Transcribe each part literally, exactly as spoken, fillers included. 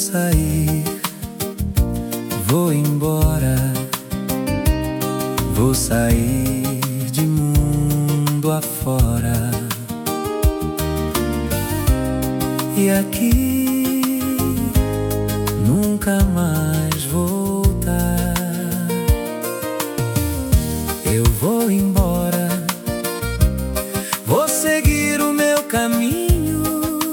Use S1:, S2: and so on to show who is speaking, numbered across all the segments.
S1: sair, vou embora, vou sair de mundo afora. E aqui nunca mais voltar. Eu vou embora, vou seguir o meu caminho.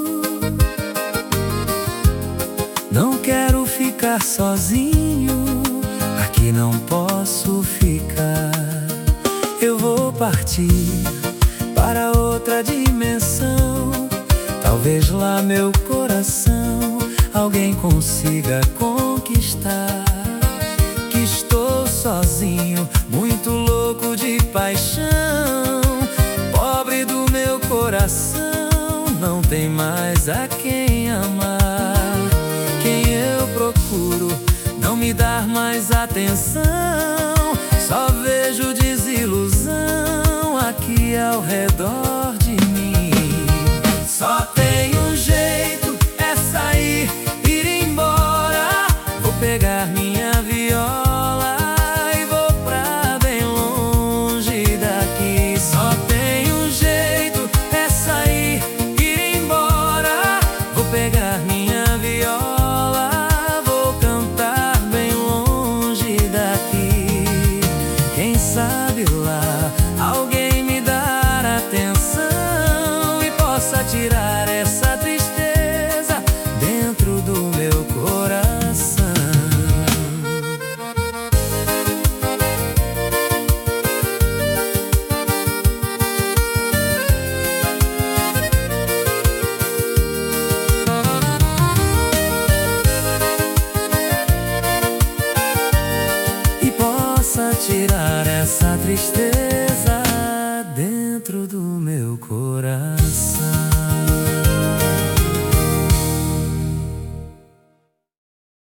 S1: Não quero ficar sozinho, aqui não posso ficar. Eu vou partir para outra dimensão. Talvez lá meu coração alguém consiga conquistar. Que estou sozinho, muito louco de paixão. Pobre do meu coração, não tem mais a quem amar. Quem eu procuro não me dá mais atenção. Só vejo desilusão aqui ao redor de mim. Só tem um jeito, é sair, ir embora. Vou pegar minha viola e vou pra bem longe daqui. Só tem um jeito, é sair, ir embora. Vou pegar minha viola, vou cantar bem longe daqui. Quem sabe lá alguém me dar atenção e possa tirar essa tristeza dentro do meu coração. E possa tirar essa tristeza dentro do meu coração.